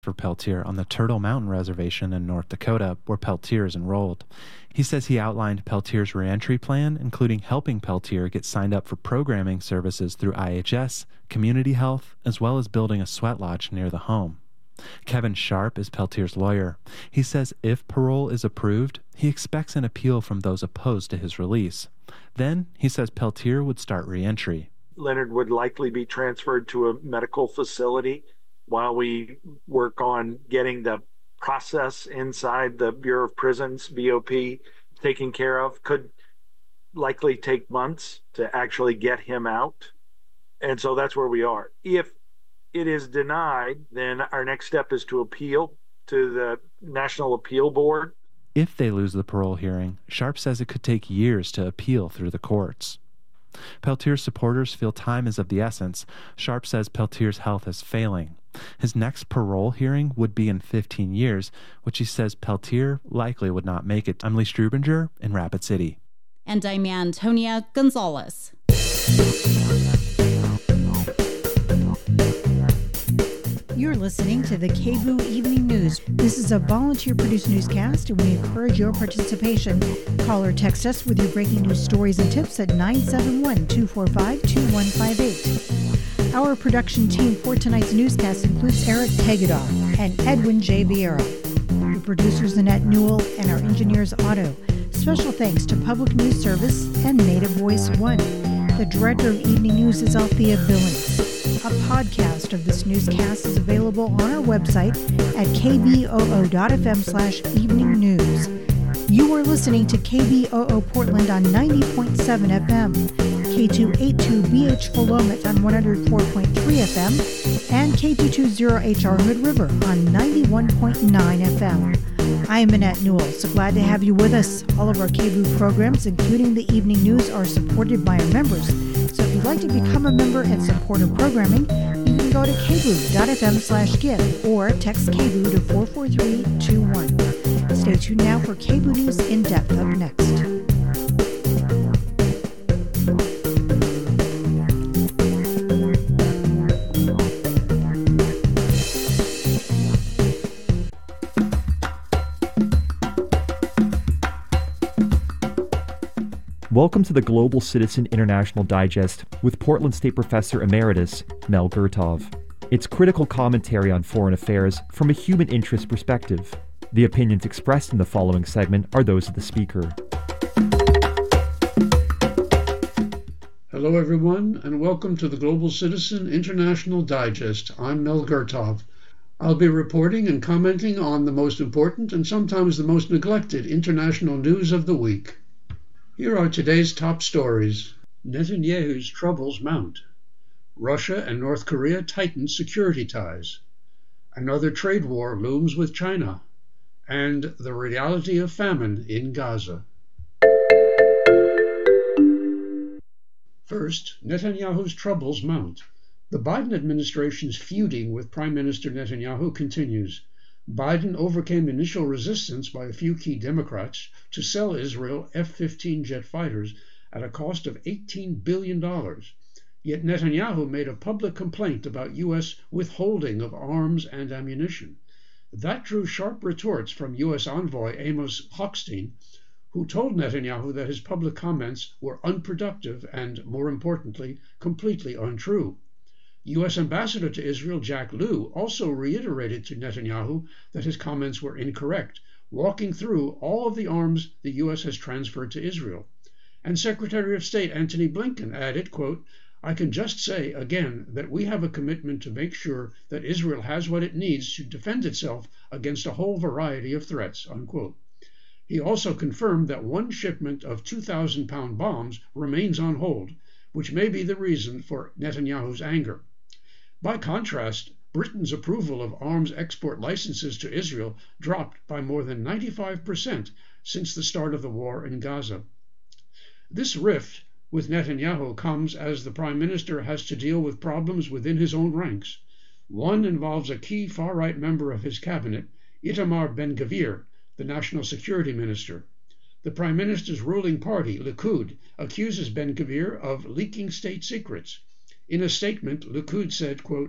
for Peltier on the Turtle Mountain Reservation in North Dakota, where Peltier is enrolled. He says he outlined Peltier's reentry plan, including helping Peltier get signed up for programming services through IHS, Community Health, as well as building a sweat lodge near the home. Kevin Sharp is Peltier's lawyer. He says if parole is approved, he expects an appeal from those opposed to his release. Then, he says Peltier would start reentry. Leonard would likely be transferred to a medical facility while we work on getting the process inside the Bureau of Prisons, BOP, taken care of. Could likely take months to actually get him out. And so that's where we are. If it is denied, then our next step is to appeal to the National Appeal Board. If they lose the parole hearing, Sharp says it could take years to appeal through the courts. Peltier's supporters feel time is of the essence. Sharp says Peltier's health is failing. His next parole hearing would be in 15 years, which he says Peltier likely would not make it. I'm Lee Strubinger in Rapid City. And I'm Antonia Gonzalez. You're listening to the KBOO Evening News. This is a volunteer-produced newscast, and we encourage your participation. Call or text us with your breaking news stories and tips at 971-245-2158. Our production team for tonight's newscast includes Eric Tegedaw and Edwin J. Vieira. The producers Annette Newell and our engineers Otto. Special thanks to Public News Service and Native Voice One. The director of Evening News is Althea Billings. A podcast of this newscast is available on our website at kboo.fm/evening news. You are listening to KBOO Portland on 90.7 FM, K282BH Willamette on 104.3 FM, and K220HR Hood River on 91.9 FM. I am Annette Newell, so glad to have you with us. All of our KBOO programs, including the evening news, are supported by our members. So if you'd like to become a member and support our programming, you can go to kboo.fm/give or text KBOO to 44321. Stay tuned now for KBOO News in Depth up next. Welcome to the Global Citizen International Digest with Portland State Professor Emeritus Mel Gurtov. It's critical commentary on foreign affairs from a human interest perspective. The opinions expressed in the following segment are those of the speaker. Hello everyone, and welcome to the Global Citizen International Digest. I'm Mel Gurtov. I'll be reporting and commenting on the most important and sometimes the most neglected international news of the week. Here are today's top stories. Netanyahu's troubles mount. Russia and North Korea tighten security ties. Another trade war looms with China. And the reality of famine in Gaza. First, Netanyahu's troubles mount. The Biden administration's feuding with Prime Minister Netanyahu continues. Biden overcame initial resistance by a few key Democrats to sell Israel F-15 jet fighters at a cost of $18 billion. Yet Netanyahu made a public complaint about U.S. withholding of arms and ammunition. That drew sharp retorts from U.S. envoy Amos Hochstein, who told Netanyahu that his public comments were unproductive and, more importantly, completely untrue. U.S. Ambassador to Israel Jack Lew also reiterated to Netanyahu that his comments were incorrect, walking through all of the arms the U.S. has transferred to Israel. And Secretary of State Antony Blinken added, quote, "I can just say again that we have a commitment to make sure that Israel has what it needs to defend itself against a whole variety of threats," unquote. He also confirmed that one shipment of 2,000-pound bombs remains on hold, which may be the reason for Netanyahu's anger. By contrast, Britain's approval of arms export licenses to Israel dropped by more than 95% since the start of the war in Gaza. This rift with Netanyahu comes as the Prime Minister has to deal with problems within his own ranks. One involves a key far-right member of his cabinet, Itamar Ben-Gvir, the National Security Minister. The Prime Minister's ruling party, Likud, accuses Ben-Gvir of leaking state secrets. In a statement, Likud said, quote,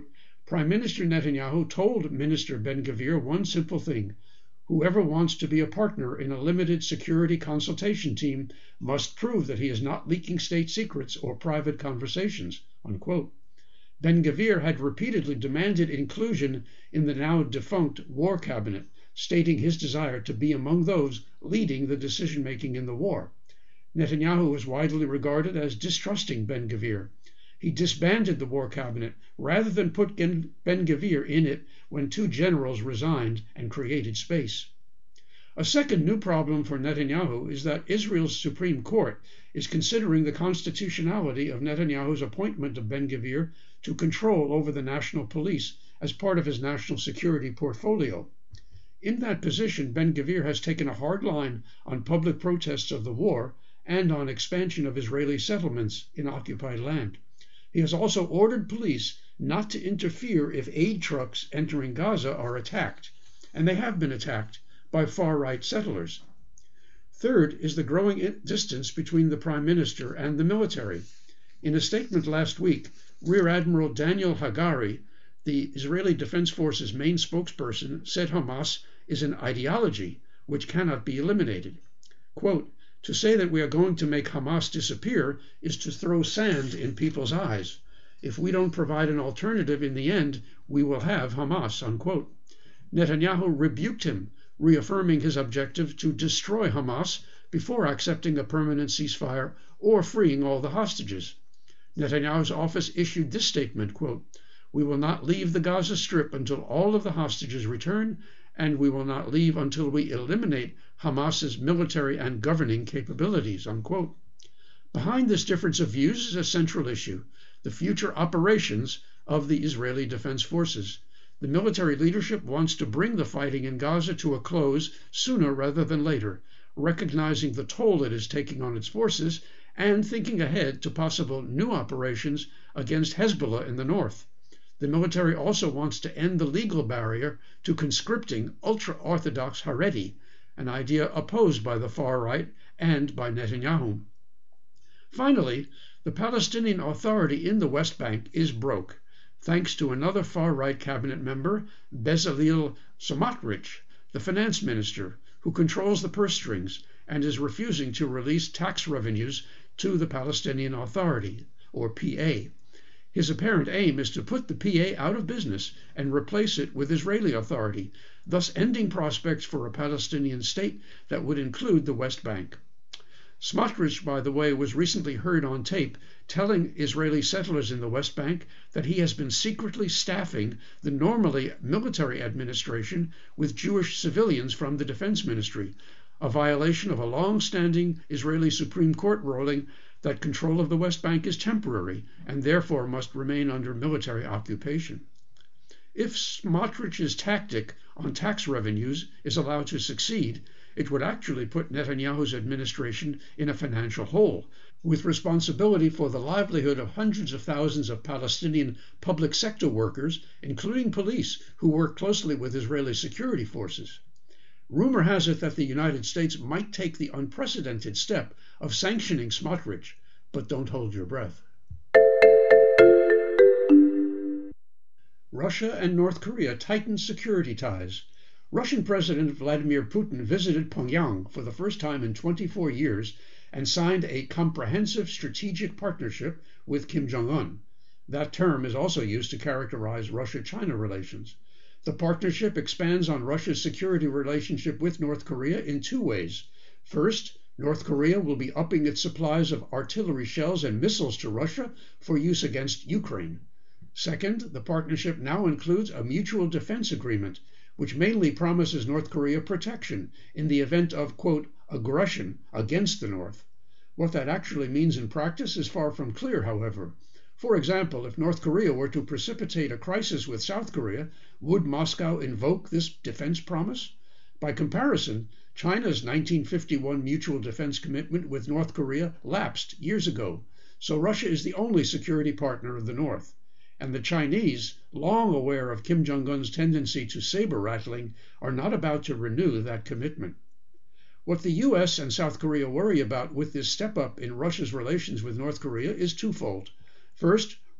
Prime Minister Netanyahu told Minister Ben-Gvir one simple thing: whoever wants to be a partner in a limited security consultation team must prove that he is not leaking state secrets or private conversations, unquote. Ben-Gvir had repeatedly demanded inclusion in the now defunct War Cabinet, stating his desire to be among those leading the decision-making in the war. Netanyahu was widely regarded as distrusting Ben-Gvir. He disbanded the War Cabinet rather than put Ben-Gvir in it when two generals resigned and created space. A second new problem for Netanyahu is that Israel's Supreme Court is considering the constitutionality of Netanyahu's appointment of Ben-Gvir to control over the national police as part of his national security portfolio. In that position, Ben-Gvir has taken a hard line on public protests of the war and on expansion of Israeli settlements in occupied land. He has also ordered police not to interfere if aid trucks entering Gaza are attacked, and they have been attacked by far-right settlers. Third is the growing distance between the Prime Minister and the military. In a statement last week, Rear Admiral Daniel Hagari, the Israeli Defense Forces main spokesperson, said Hamas is an ideology which cannot be eliminated. Quote, "To say that we are going to make Hamas disappear is to throw sand in people's eyes. If we don't provide an alternative in the end, we will have Hamas," unquote. Netanyahu rebuked him, reaffirming his objective to destroy Hamas before accepting a permanent ceasefire or freeing all the hostages. Netanyahu's office issued this statement, quote, "We will not leave the Gaza Strip until all of the hostages return, and we will not leave until we eliminate Hamas's military and governing capabilities," unquote. Behind this difference of views is a central issue: the future operations of the Israeli Defense Forces. The military leadership wants to bring the fighting in Gaza to a close sooner rather than later, recognizing the toll it is taking on its forces and thinking ahead to possible new operations against Hezbollah in the north. The military also wants to end the legal barrier to conscripting ultra-Orthodox Haredi, an idea opposed by the far right and by Netanyahu. Finally, the Palestinian Authority in the West Bank is broke, thanks to another far-right cabinet member, Bezalel Smotrich, the finance minister, who controls the purse strings and is refusing to release tax revenues to the Palestinian Authority, or PA. His apparent aim is to put the PA out of business and replace it with Israeli Authority, thus ending prospects for a Palestinian state that would include the West Bank. Smotrich, by the way, was recently heard on tape telling Israeli settlers in the West Bank that he has been secretly staffing the normally military administration with Jewish civilians from the Defense Ministry, a violation of a long-standing Israeli Supreme Court ruling that control of the West Bank is temporary and therefore must remain under military occupation. If Smotrich's tactic on tax revenues is allowed to succeed, it would actually put Netanyahu's administration in a financial hole, with responsibility for the livelihood of hundreds of thousands of Palestinian public sector workers, including police who work closely with Israeli security forces. Rumor has it that the United States might take the unprecedented step of sanctioning Smotrich, but don't hold your breath. Russia and North Korea tighten security ties. Russian President Vladimir Putin visited Pyongyang for the first time in 24 years and signed a comprehensive strategic partnership with Kim Jong-un. That term is also used to characterize Russia-China relations. The partnership expands on Russia's security relationship with North Korea in two ways. First, North Korea will be upping its supplies of artillery shells and missiles to Russia for use against Ukraine. Second, the partnership now includes a mutual defense agreement, which mainly promises North Korea protection in the event of, quote, aggression against the North. What that actually means in practice is far from clear, however. For example, if North Korea were to precipitate a crisis with South Korea, would Moscow invoke this defense promise? By comparison, China's 1951 mutual defense commitment with North Korea lapsed years ago, so Russia is the only security partner of the North. And the Chinese, long aware of Kim Jong-un's tendency to saber-rattling, are not about to renew that commitment. What the U.S. and South Korea worry about with this step-up in Russia's relations with North Korea is twofold. First,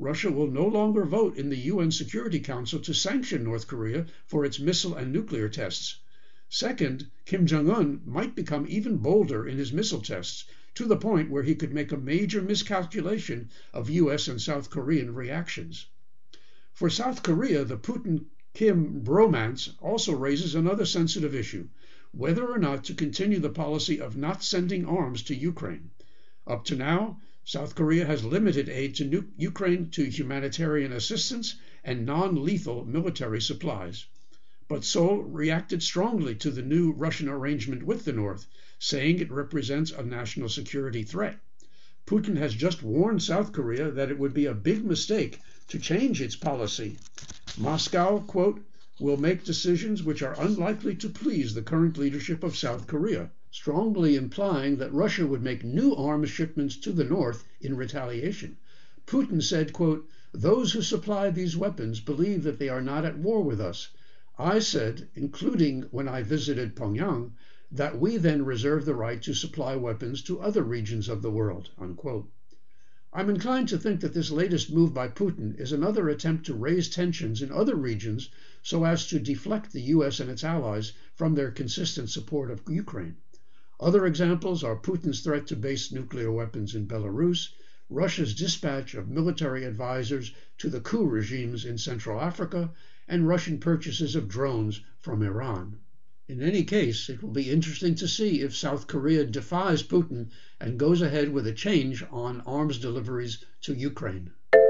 Russia will no longer vote in the UN Security Council to sanction North Korea for its missile and nuclear tests. Second, Kim Jong-un might become even bolder in his missile tests, to the point where he could make a major miscalculation of US and South Korean reactions. For South Korea, the Putin-Kim bromance also raises another sensitive issue, whether or not to continue the policy of not sending arms to Ukraine. Up to now, South Korea has limited aid to Ukraine to humanitarian assistance and non-lethal military supplies. But Seoul reacted strongly to the new Russian arrangement with the North, saying it represents a national security threat. Putin has just warned South Korea that it would be a big mistake to change its policy. Moscow, quote, will make decisions which are unlikely to please the current leadership of South Korea, strongly implying that Russia would make new arms shipments to the North in retaliation. Putin said, quote, those who supply these weapons believe that they are not at war with us. I said, including when I visited Pyongyang, that we then reserve the right to supply weapons to other regions of the world, unquote. I'm inclined to think that this latest move by Putin is another attempt to raise tensions in other regions so as to deflect the US and its allies from their consistent support of Ukraine. Other examples are Putin's threat to base nuclear weapons in Belarus, Russia's dispatch of military advisors to the coup regimes in Central Africa, and Russian purchases of drones from Iran. In any case, it will be interesting to see if South Korea defies Putin and goes ahead with a change on arms deliveries to Ukraine.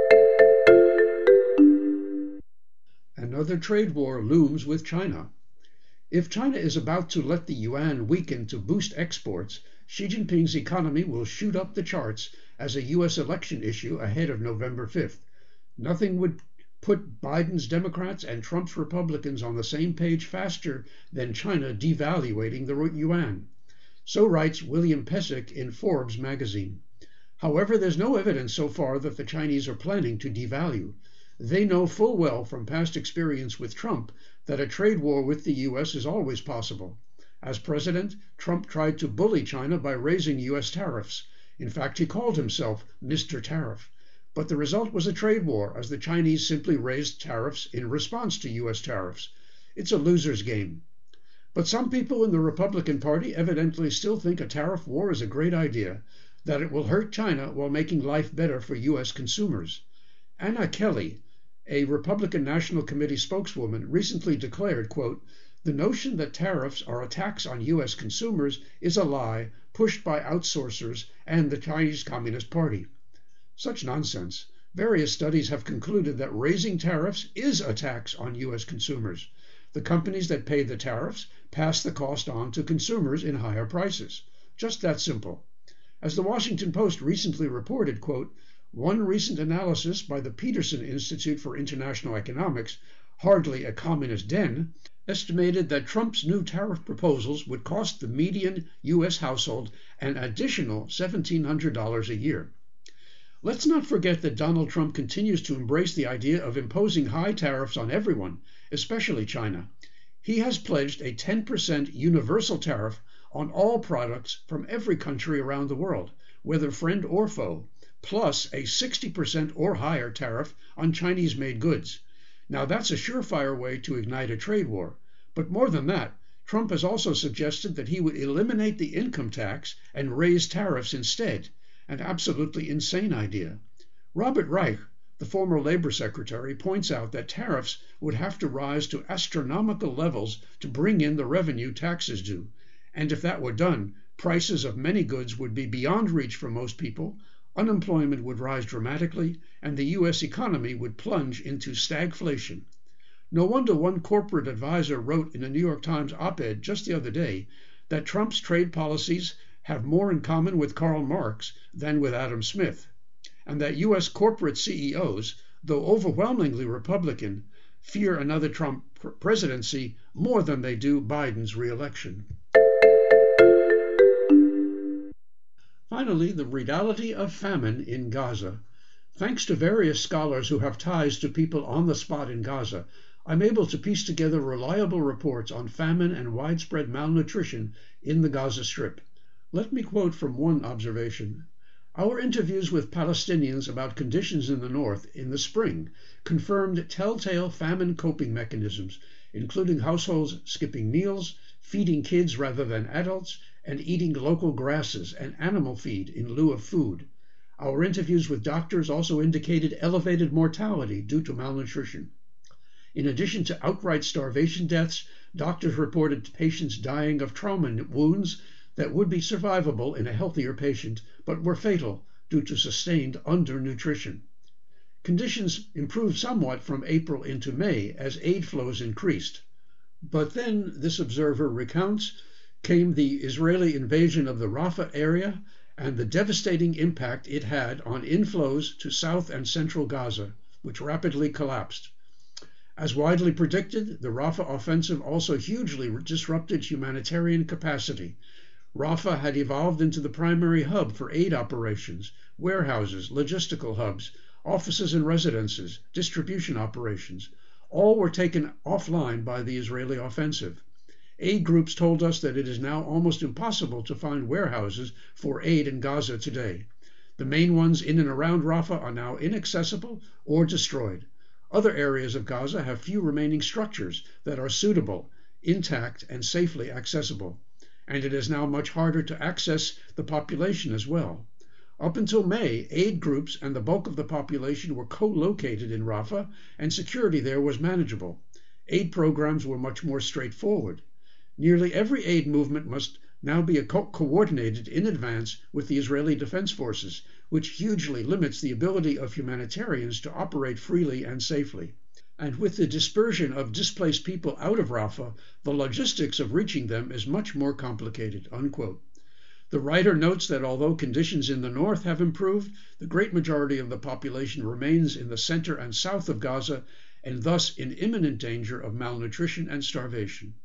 Another trade war looms with China. If China is about to let the yuan weaken to boost exports, Xi Jinping's economy will shoot up the charts as a U.S. election issue ahead of November 5th. Nothing would put Biden's Democrats and Trump's Republicans on the same page faster than China devaluating the yuan. So writes William Pesek in Forbes magazine. However, there's no evidence so far that the Chinese are planning to devalue. They know full well from past experience with Trump that a trade war with the U.S. is always possible. As president, Trump tried to bully China by raising U.S. tariffs. In fact, he called himself Mr. Tariff. But the result was a trade war, as the Chinese simply raised tariffs in response to U.S. tariffs. It's a loser's game. But some people in the Republican Party evidently still think a tariff war is a great idea, that it will hurt China while making life better for U.S. consumers. Anna Kelly, a Republican National Committee spokeswoman, recently declared, quote, the notion that tariffs are a tax on U.S. consumers is a lie pushed by outsourcers and the Chinese Communist Party. Such nonsense. Various studies have concluded that raising tariffs is a tax on U.S. consumers. The companies that pay the tariffs pass the cost on to consumers in higher prices. Just that simple. As the Washington Post recently reported, quote, one recent analysis by the Peterson Institute for International Economics, hardly a communist den, estimated that Trump's new tariff proposals would cost the median U.S. household an additional $1,700 a year. Let's not forget that Donald Trump continues to embrace the idea of imposing high tariffs on everyone, especially China. He has pledged a 10% universal tariff on all products from every country around the world, whether friend or foe, plus a 60% or higher tariff on Chinese-made goods. Now that's a surefire way to ignite a trade war. But more than that, Trump has also suggested that he would eliminate the income tax and raise tariffs instead. An absolutely insane idea. Robert Reich, the former Labor Secretary, points out that tariffs would have to rise to astronomical levels to bring in the revenue taxes do, and if that were done, prices of many goods would be beyond reach for most people, unemployment would rise dramatically, and the U.S. economy would plunge into stagflation. No wonder one corporate advisor wrote in a New York Times op-ed just the other day that Trump's trade policies have more in common with Karl Marx than with Adam Smith, and that U.S. corporate CEOs, though overwhelmingly Republican, fear another Trump presidency more than they do Biden's re-election. Finally, the reality of famine in Gaza. Thanks to various scholars who have ties to people on the spot in Gaza, I'm able to piece together reliable reports on famine and widespread malnutrition in the Gaza Strip. Let me quote from one observation. Our interviews with Palestinians about conditions in the north in the spring confirmed telltale famine coping mechanisms, including households skipping meals, feeding kids rather than adults, and eating local grasses and animal feed in lieu of food. Our interviews with doctors also indicated elevated mortality due to malnutrition. In addition to outright starvation deaths, doctors reported patients dying of trauma wounds that would be survivable in a healthier patient, but were fatal due to sustained undernutrition. Conditions improved somewhat from April into May as aid flows increased. But then, this observer recounts, came the Israeli invasion of the Rafah area and the devastating impact it had on inflows to South and Central Gaza, which rapidly collapsed. As widely predicted, the Rafah offensive also hugely disrupted humanitarian capacity. Rafah had evolved into the primary hub for aid operations, warehouses, logistical hubs, offices and residences, distribution operations. All were taken offline by the Israeli offensive. Aid groups told us that it is now almost impossible to find warehouses for aid in Gaza today. The main ones in and around Rafah are now inaccessible or destroyed. Other areas of Gaza have few remaining structures that are suitable, intact, and safely accessible. And it is now much harder to access the population as well. Up until May, aid groups and the bulk of the population were co-located in Rafah, and security there was manageable. Aid programs were much more straightforward. Nearly every aid movement must now be coordinated in advance with the Israeli Defense Forces, which hugely limits the ability of humanitarians to operate freely and safely. And with the dispersion of displaced people out of Rafah, the logistics of reaching them is much more complicated." Unquote. The writer notes that although conditions in the north have improved, the great majority of the population remains in the center and south of Gaza, and thus in imminent danger of malnutrition and starvation.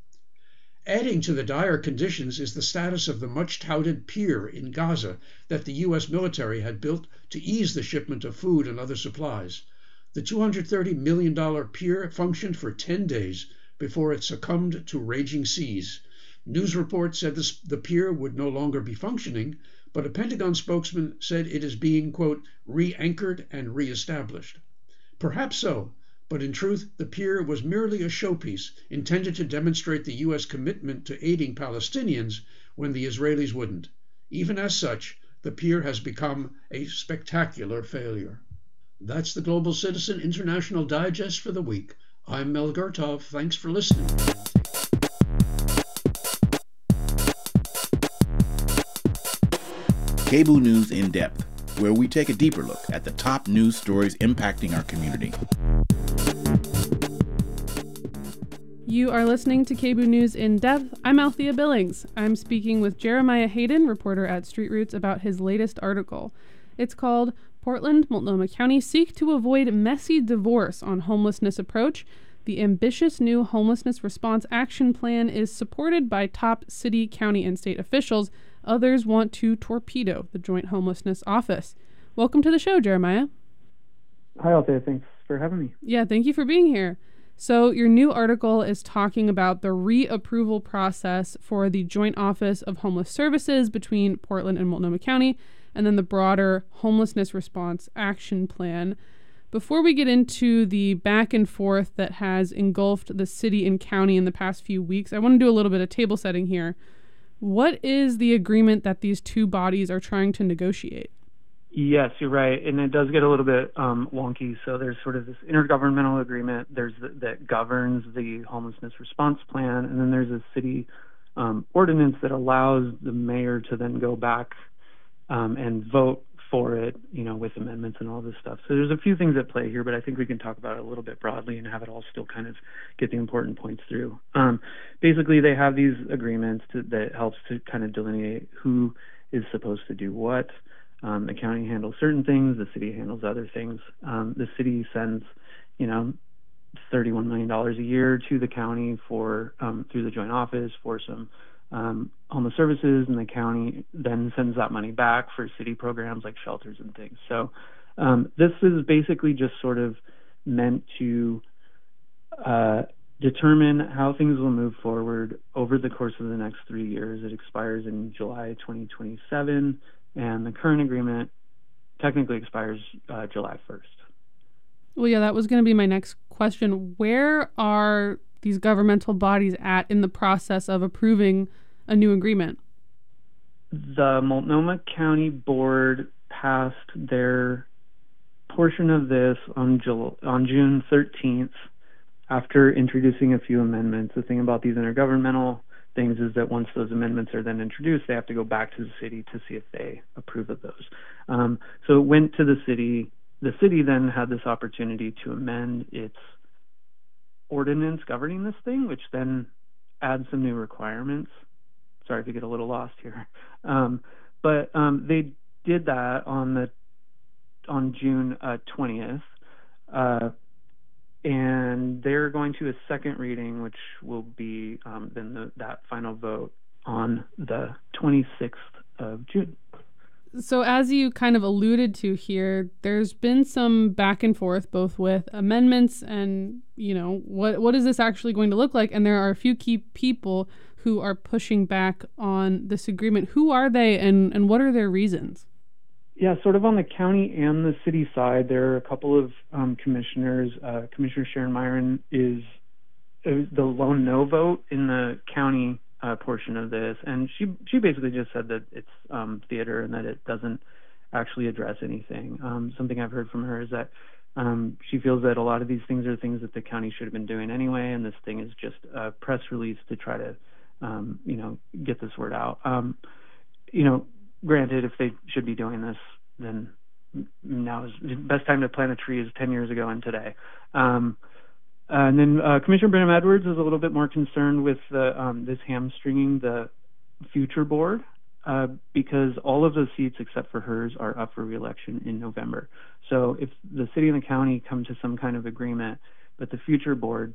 Adding to the dire conditions is the status of the much-touted pier in Gaza that the U.S. military had built to ease the shipment of food and other supplies. The $230 million pier functioned for 10 days before it succumbed to raging seas. News reports said the pier would no longer be functioning, but a Pentagon spokesman said it is being, quote, re-anchored and re-established. Perhaps so, but in truth, the pier was merely a showpiece intended to demonstrate the U.S. commitment to aiding Palestinians when the Israelis wouldn't. Even as such, the pier has become a spectacular failure. That's the Global Citizen International Digest for the week. I'm Mel Gurtov. Thanks for listening. KBOO News in Depth, where we take a deeper look at the top news stories impacting our community. You are listening to KBOO News in Depth. I'm Althea Billings. I'm speaking with Jeremiah Hayden, reporter at Street Roots, about his latest article. It's called Portland, Multnomah County Seek to Avoid Messy Divorce on Homelessness Approach. The ambitious new Homelessness Response Action Plan is supported by top city, county, and state officials. Others want to torpedo the Joint Homelessness Office. Welcome to the show, Jeremiah. Hi, Althea. Thanks for having me. Yeah, thank you for being here. So your new article is talking about the reapproval process for the Joint Office of Homeless Services between Portland and Multnomah County, and then the broader Homelessness Response Action Plan. Before we get into the back and forth that has engulfed the city and county in the past few weeks, I want to do a little bit of table setting here. What is the agreement that these two bodies are trying to negotiate? Yes, you're right, and it does get a little bit wonky. So there's sort of this intergovernmental agreement that governs the homelessness response plan, and then there's a city ordinance that allows the mayor to then go back and vote for it, with amendments and all this stuff. So there's a few things at play here, but I think we can talk about it a little bit broadly and have it all still kind of get the important points through. Basically, they have these agreements that helps to kind of delineate who is supposed to do what. The county handles certain things, the city handles other things. The city sends, $31 million a year to the county for through the joint office for some homeless services, and the county then sends that money back for city programs like shelters and things. So this is basically just sort of meant to determine how things will move forward over the course of the next 3 years. It expires in July 2027. and the current agreement technically expires July 1st. Well, yeah, that was going to be my next question. Where are these governmental bodies at in the process of approving a new agreement? The Multnomah County Board passed their portion of this on June 13th after introducing a few amendments. The thing about these intergovernmental things is that once those amendments are then introduced, they have to go back to the city to see if they approve of those. So it went to the city. The city then had this opportunity to amend its ordinance governing this thing, which then adds some new requirements. Sorry to get a little lost here. But they did that on June 20th. And they're going to a second reading, which will be then that final vote on the 26th of June. So as you kind of alluded to here, there's been some back and forth both with amendments and, what is this actually going to look like? And there are a few key people who are pushing back on this agreement. Who are they and what are their reasons? Yeah, sort of on the county and the city side, there are a couple of commissioners. Commissioner Sharon Myron is the lone no vote in the county portion of this, and she basically just said that it's theater and that it doesn't actually address anything. Something I've heard from her is that she feels that a lot of these things are things that the county should have been doing anyway, and this thing is just a press release to try to get this word out. Granted, if they should be doing this, then now is the best time to plant a tree is 10 years ago and today. And then Commissioner Brenham Edwards is a little bit more concerned with this hamstringing the future board because all of those seats except for hers are up for re-election in November. So if the city and the county come to some kind of agreement, but the future board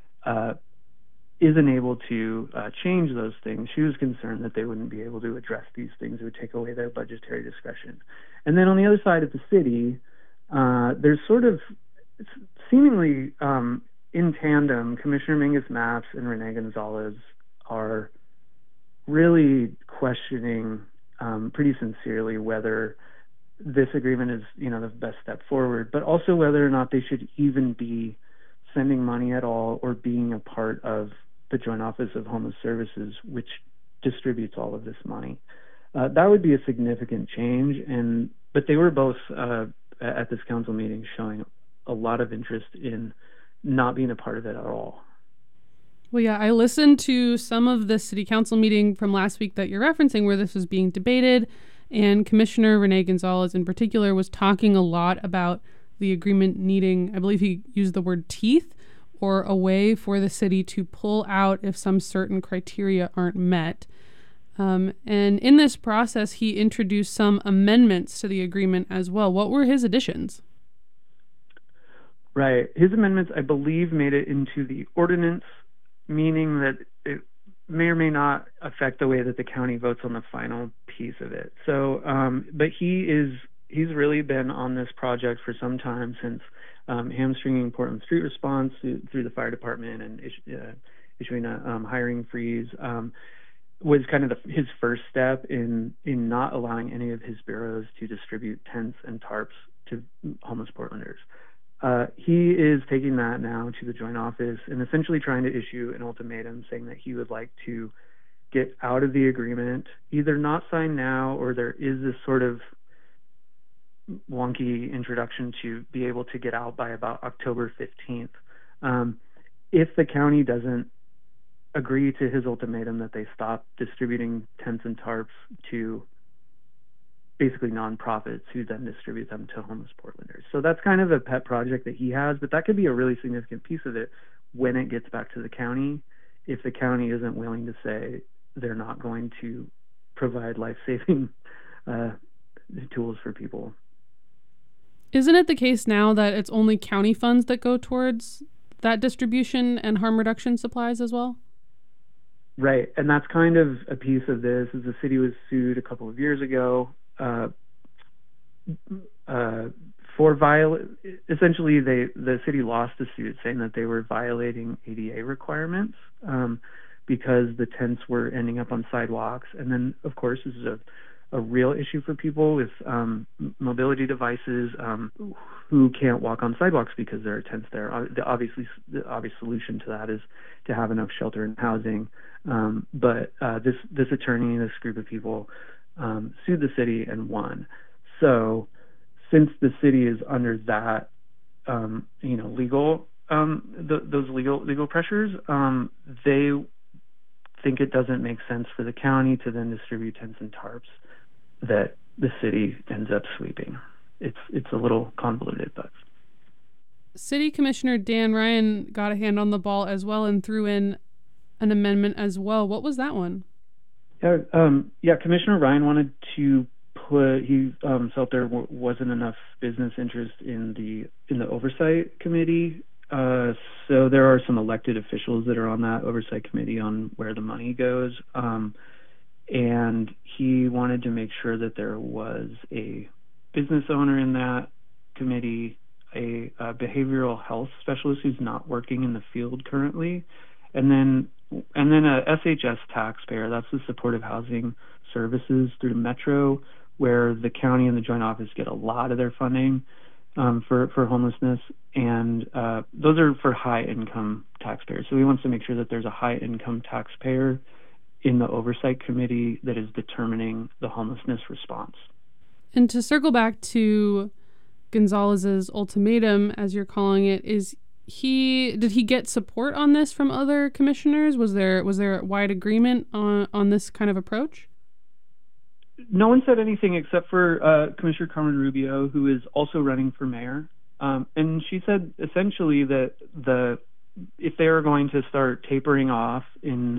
isn't able to change those things, she was concerned that they wouldn't be able to address these things. It would take away their budgetary discretion. And then on the other side of the city, there's sort of seemingly in tandem, Commissioner Mingus Mapps and Renee Gonzalez are really questioning pretty sincerely whether this agreement is, the best step forward, but also whether or not they should even be sending money at all or being a part of the Joint Office of Homeless Services, which distributes all of this money. That would be a significant change, but they were both at this council meeting showing a lot of interest in not being a part of it at all. Well, yeah, I listened to some of the city council meeting from last week that you're referencing where this was being debated, and Commissioner Renee Gonzalez in particular was talking a lot about the agreement needing, I believe he used the word teeth, or a way for the city to pull out if some certain criteria aren't met. And in this process, he introduced some amendments to the agreement as well. What were his additions? Right. His amendments, I believe, made it into the ordinance, meaning that it may or may not affect the way that the county votes on the final piece of it. So, but he's really been on this project for some time, since hamstringing Portland Street Response through the fire department and issuing a hiring freeze was kind of his first step in not allowing any of his bureaus to distribute tents and tarps to homeless Portlanders. He is taking that now to the Joint Office and essentially trying to issue an ultimatum saying that he would like to get out of the agreement, either not sign now, or there is this sort of wonky introduction to be able to get out by about October 15th. If the county doesn't agree to his ultimatum that they stop distributing tents and tarps to basically nonprofits who then distribute them to homeless Portlanders. So that's kind of a pet project that he has, but that could be a really significant piece of it when it gets back to the county, if the county isn't willing to say they're not going to provide life-saving tools for people. Isn't it the case now that it's only county funds that go towards that distribution and harm reduction supplies as well? Right, and that's kind of a piece of this. Is the city was sued a couple of years ago for essentially the city lost the suit saying that they were violating ADA requirements because the tents were ending up on sidewalks. And then, of course, this is a a real issue for people with mobility devices who can't walk on sidewalks because there are tents there. The obvious solution to that is to have enough shelter and housing. But this attorney, this group of people, sued the city and won. So since the city is under that, legal those legal pressures, they think it doesn't make sense for the county to then distribute tents and tarps that the city ends up sweeping. It's a little convoluted, but City Commissioner Dan Ryan got a hand on the ball as well and threw in an amendment as well. What was that one? Commissioner Ryan wanted to he felt there wasn't enough business interest in the oversight committee. So there are some elected officials that are on that oversight committee on where the money goes. And he wanted to make sure that there was a business owner in that committee, a behavioral health specialist who's not working in the field currently, and then a SHS taxpayer. That's the supportive housing services through Metro, where the county and the joint office get a lot of their funding for homelessness, and those are for high-income taxpayers. So he wants to make sure that there's a high-income taxpayer in the oversight committee that is determining the homelessness response. And to circle back to Gonzalez's ultimatum, as you're calling it, did he get support on this from other commissioners? Was there a wide agreement on this kind of approach? No one said anything except for Commissioner Carmen Rubio, who is also running for mayor. And she said essentially that if they are going to start tapering off in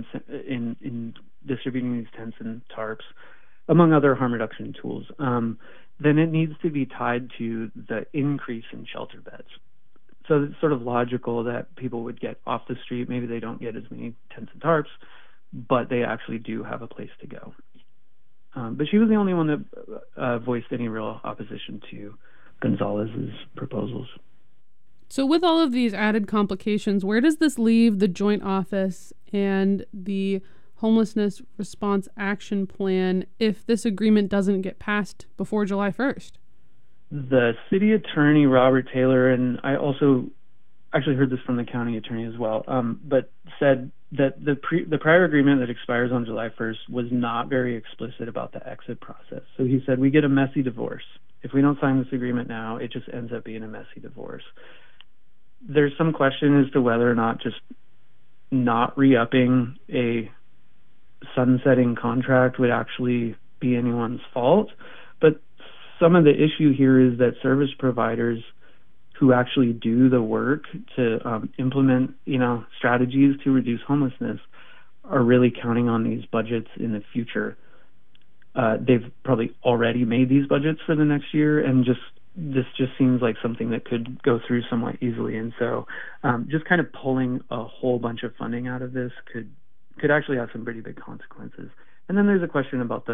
distributing these tents and tarps, among other harm reduction tools, then it needs to be tied to the increase in shelter beds. So it's sort of logical that people would get off the street. Maybe they don't get as many tents and tarps, but they actually do have a place to go. But she was the only one that voiced any real opposition to Gonzalez's proposals. So with all of these added complications, where does this leave the joint office and the homelessness response action plan if this agreement doesn't get passed before July 1st? The city attorney, Robert Taylor, and I also actually heard this from the county attorney as well, but said that the prior agreement that expires on July 1st was not very explicit about the exit process. So he said, we get a messy divorce. If we don't sign this agreement now, it just ends up being a messy divorce. There's some question as to whether or not just not re-upping a sunsetting contract would actually be anyone's fault. But some of the issue here is that service providers who actually do the work to implement, strategies to reduce homelessness are really counting on these budgets in the future. They've probably already made these budgets for the next year, and this just seems like something that could go through somewhat easily. And so just kind of pulling a whole bunch of funding out of this could actually have some pretty big consequences. And then there's a question about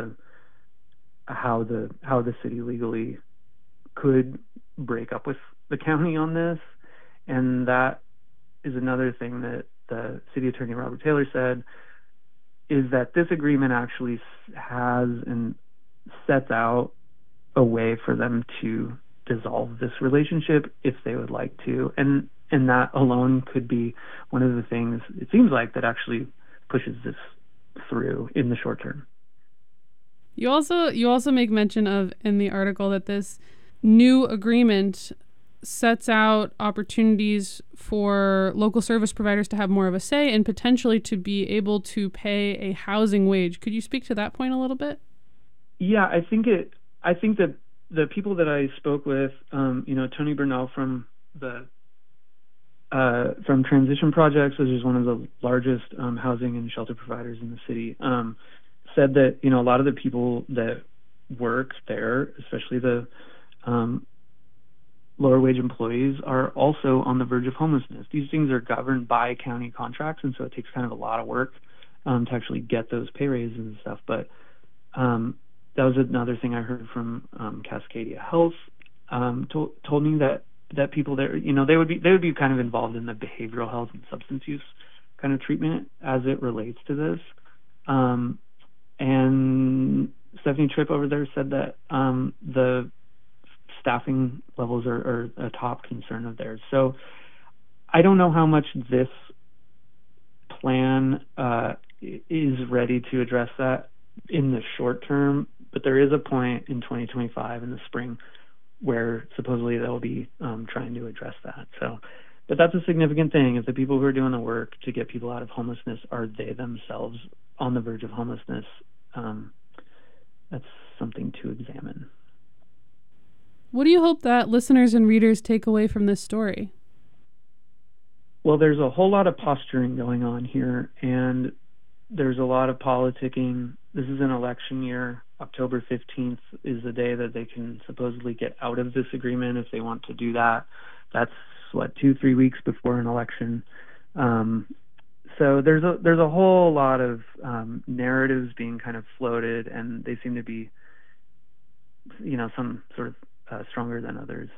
how the city legally could break up with the county on this, and that is another thing that the city attorney Robert Taylor said, is that this agreement actually has and sets out a way for them to dissolve this relationship if they would like to, and that alone could be one of the things, it seems like, that actually pushes this through in the short term. You also make mention of in the article that this new agreement sets out opportunities for local service providers to have more of a say and potentially to be able to pay a housing wage. Could you speak to that point a little bit? Yeah, I think that the people that I spoke with, Tony Burnell from Transition Projects, which is one of the largest housing and shelter providers in the city, said that a lot of the people that work there, especially the lower wage employees, are also on the verge of homelessness. These things are governed by county contracts, and so it takes kind of a lot of work to actually get those pay raises and stuff. But that was another thing I heard from Cascadia Health. Told me that people there, they would be kind of involved in the behavioral health and substance use kind of treatment as it relates to this. And Stephanie Tripp over there said that the staffing levels are a top concern of theirs. So I don't know how much this plan is ready to address that in the short term, but there is a point in 2025 in the spring where supposedly they'll be trying to address that. So, but that's a significant thing. If the people who are doing the work to get people out of homelessness are they themselves on the verge of homelessness, that's something to examine. What do you hope that listeners and readers take away from this story? Well, there's a whole lot of posturing going on here, and there's a lot of politicking. This is an election year. October 15th is the day that they can supposedly get out of this agreement if they want to do that. That's 2-3 weeks before an election. So there's a whole lot of narratives being kind of floated, and they seem to be, some sort of stronger than others.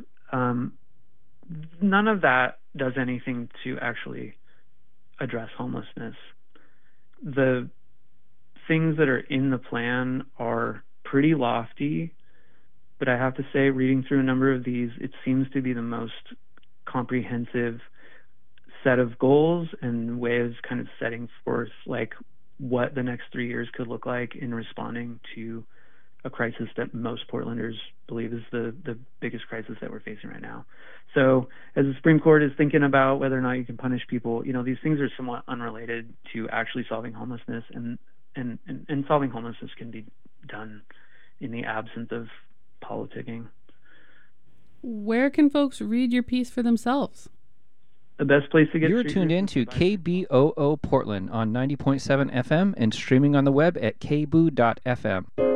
None of that does anything to actually address homelessness. The things that are in the plan are pretty lofty, but I have to say, reading through a number of these, it seems to be the most comprehensive set of goals and ways kind of setting forth like what the next 3 years could look like in responding to a crisis that most Portlanders believe is the biggest crisis that we're facing right now. So as the Supreme Court is thinking about whether or not you can punish people, these things are somewhat unrelated to actually solving homelessness, and solving homelessness can be done in the absence of politicking. Where can folks read your piece for themselves? The best place to get You're tuned in to KBOO Portland on 90.7 FM and streaming on the web at kboo.fm.